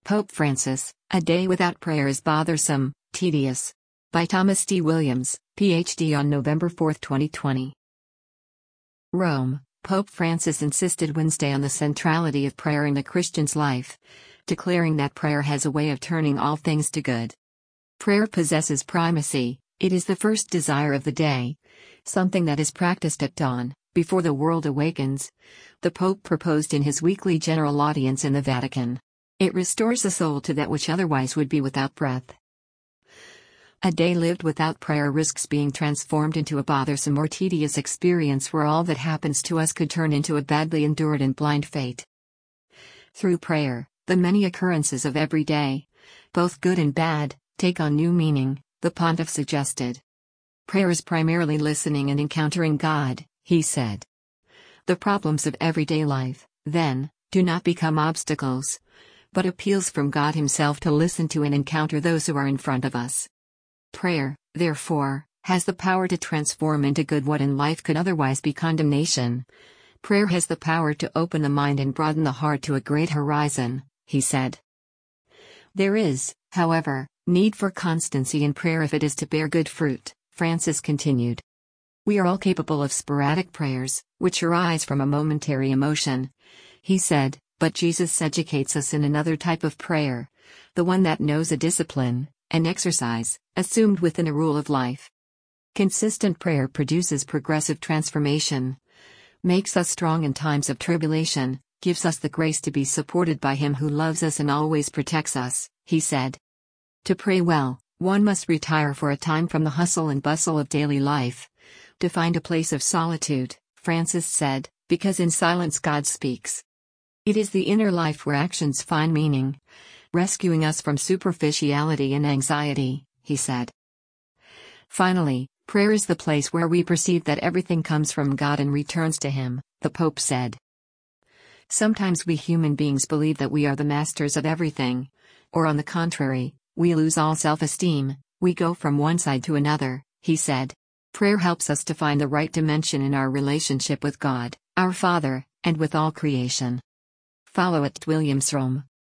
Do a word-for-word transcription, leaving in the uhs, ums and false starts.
Pope Francis, A Day Without Prayer is Bothersome, Tedious. By Thomas D. Williams, P H D on November fourth, twenty twenty. Rome, Pope Francis insisted Wednesday on the centrality of prayer in the Christian's life, declaring that prayer has a way of turning all things to good. Prayer possesses primacy, it is the first desire of the day, something that is practiced at dawn, before the world awakens, the Pope proposed in his weekly general audience in the Vatican. It restores the soul to that which otherwise would be without breath. A day lived without prayer risks being transformed into a bothersome or tedious experience where all that happens to us could turn into a badly endured and blind fate. Through prayer, the many occurrences of every day, both good and bad, take on new meaning, the pontiff suggested. Prayer is primarily listening and encountering God, he said. The problems of everyday life, then, do not become obstacles, but appeals from God Himself to listen to and encounter those who are in front of us. Prayer, therefore, has the power to transform into good what in life could otherwise be condemnation. Prayer has the power to open the mind and broaden the heart to a great horizon, he said. There is, however, need for constancy in prayer if it is to bear good fruit, Francis continued. We are all capable of sporadic prayers, which arise from a momentary emotion, he said, but Jesus educates us in another type of prayer, the one that knows a discipline, an exercise, assumed within a rule of life. Consistent prayer produces progressive transformation, makes us strong in times of tribulation, gives us the grace to be supported by Him who loves us and always protects us, he said. To pray well, one must retire for a time from the hustle and bustle of daily life, to find a place of solitude, Francis said, because in silence God speaks. It is the inner life where actions find meaning, rescuing us from superficiality and anxiety, he said. Finally, prayer is the place where we perceive that everything comes from God and returns to Him, the Pope said. Sometimes we human beings believe that we are the masters of everything, or on the contrary, we lose all self-esteem, we go from one side to another, he said. Prayer helps us to find the right dimension in our relationship with God, our Father, and with all creation. Follow at Williams Rome.